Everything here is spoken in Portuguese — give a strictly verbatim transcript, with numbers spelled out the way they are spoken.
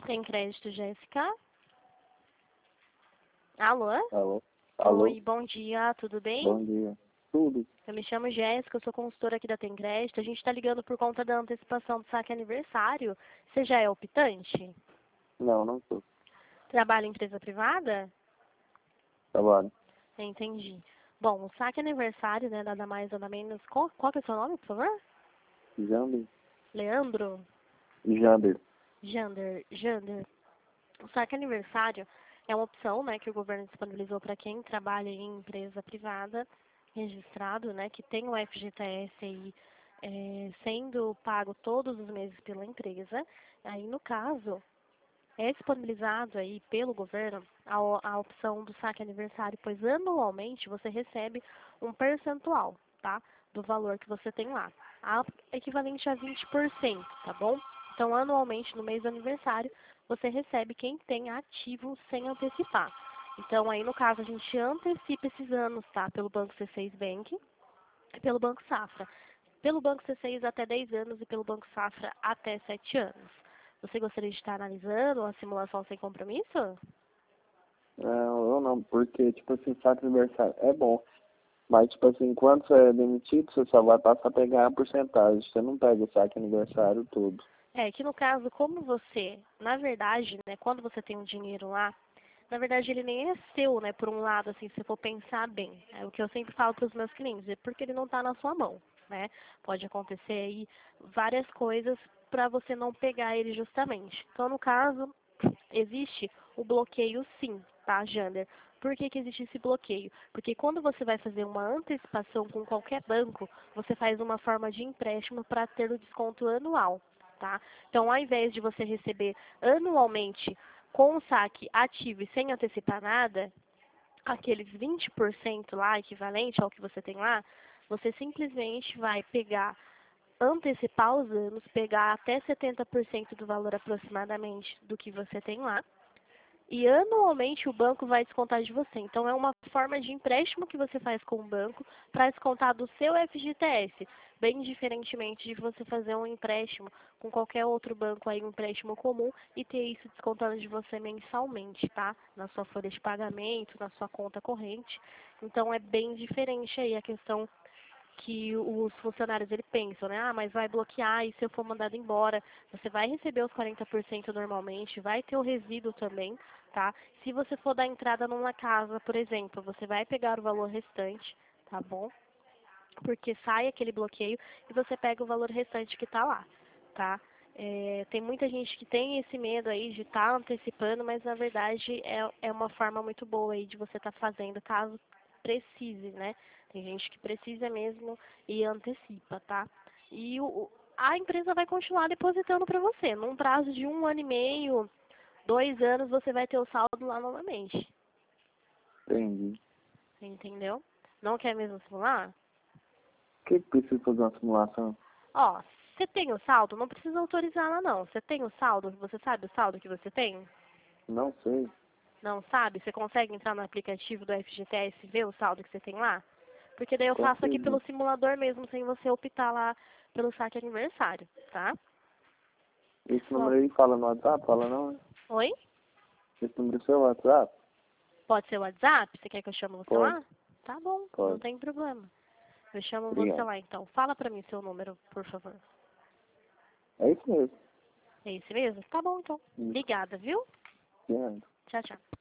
Tem crédito, Jéssica? Alô? Alô? Alô? Oi, bom dia, tudo bem? Bom dia. Tudo? Eu me chamo Jéssica, eu sou consultora aqui da Tem Crédito. A gente está ligando por conta da antecipação do saque aniversário. Você já é optante? Não, não tô. Trabalha em empresa privada? Trabalho. Entendi. Bom, o saque aniversário, né, nada mais nada menos... Qual, qual que é o seu nome, por favor? Jander? Leandro? Jander. Jander? Jander. O saque aniversário é uma opção, né, que o governo disponibilizou para quem trabalha em empresa privada, registrado, né, que tem o F G T S aí é, sendo pago todos os meses pela empresa. Aí, no caso, é disponibilizado aí pelo governo a, o- a opção do saque aniversário, pois anualmente você recebe um percentual, tá, do valor que você tem lá, a- equivalente a vinte por cento, tá bom? Então, anualmente, no mês do aniversário, você recebe quem tem ativo sem antecipar. Então, aí no caso, a gente antecipa esses anos, tá? Pelo Banco C seis Bank e pelo Banco Safra. Pelo Banco C seis até dez anos e pelo Banco Safra até sete anos. Você gostaria de estar analisando uma simulação sem compromisso? Não, eu não, porque, tipo assim, saque aniversário é bom. Mas, tipo assim, quando você é demitido, você só vai passar a pegar a porcentagem. Você não pega o saque aniversário tudo. É, que no caso, como você, na verdade, né, quando você tem um dinheiro lá, na verdade ele nem é seu, né, por um lado, assim, se for pensar bem. É o que eu sempre falo para os meus clientes, é porque ele não está na sua mão, né? Pode acontecer aí várias coisas para você não pegar ele justamente. Então, no caso, existe o bloqueio sim, tá, Jander? Por que que existe esse bloqueio? Porque quando você vai fazer uma antecipação com qualquer banco, você faz uma forma de empréstimo para ter o desconto anual, tá? Então, ao invés de você receber anualmente com o saque ativo e sem antecipar nada, aqueles vinte por cento lá, equivalente ao que você tem lá, você simplesmente vai pegar, antecipar os anos, pegar até setenta por cento do valor aproximadamente do que você tem lá, e anualmente o banco vai descontar de você. Então é uma forma de empréstimo que você faz com o banco para descontar do seu F G T S, bem diferentemente de você fazer um empréstimo com qualquer outro banco aí, um empréstimo comum, e ter isso descontando de você mensalmente, tá? Na sua folha de pagamento, na sua conta corrente. Então é bem diferente aí a questão que os funcionários ele pensam, né? Ah, mas vai bloquear e se eu for mandado embora, você vai receber os quarenta por cento normalmente, vai ter o resíduo também, tá? Se você for dar entrada numa casa, por exemplo, você vai pegar o valor restante, tá bom? Porque sai aquele bloqueio e você pega o valor restante que tá lá, tá? É, tem muita gente que tem esse medo aí de estar antecipando, mas na verdade é, é uma forma muito boa aí de você estar fazendo caso precise, né? Tem gente que precisa mesmo e antecipa, tá? E o, a empresa vai continuar depositando para você. Num prazo de um ano e meio, dois anos, você vai ter o saldo lá novamente. Entendi. Entendeu? Não quer mesmo simular? O que que precisa fazer uma simulação? Ó, você tem o saldo? Não precisa autorizar lá não. Você tem o saldo? Você sabe o saldo que você tem? Não sei. Não sabe? Você consegue entrar no aplicativo do F G T S e ver o saldo que você tem lá? Porque daí eu faço aqui Consigo. pelo simulador mesmo, sem você optar lá pelo saque aniversário, tá? Esse Só... número aí fala no WhatsApp? Fala não, né? Oi? Esse número é seu WhatsApp? Pode ser o WhatsApp? Você quer que eu chame você Pode, lá? Tá bom, não pode. tem problema. Eu chamo você Obrigado. lá então. Fala pra mim seu número, por favor. É isso mesmo. É esse mesmo? Tá bom então. Isso. Obrigada, viu? Obrigado. Tchau, tchau.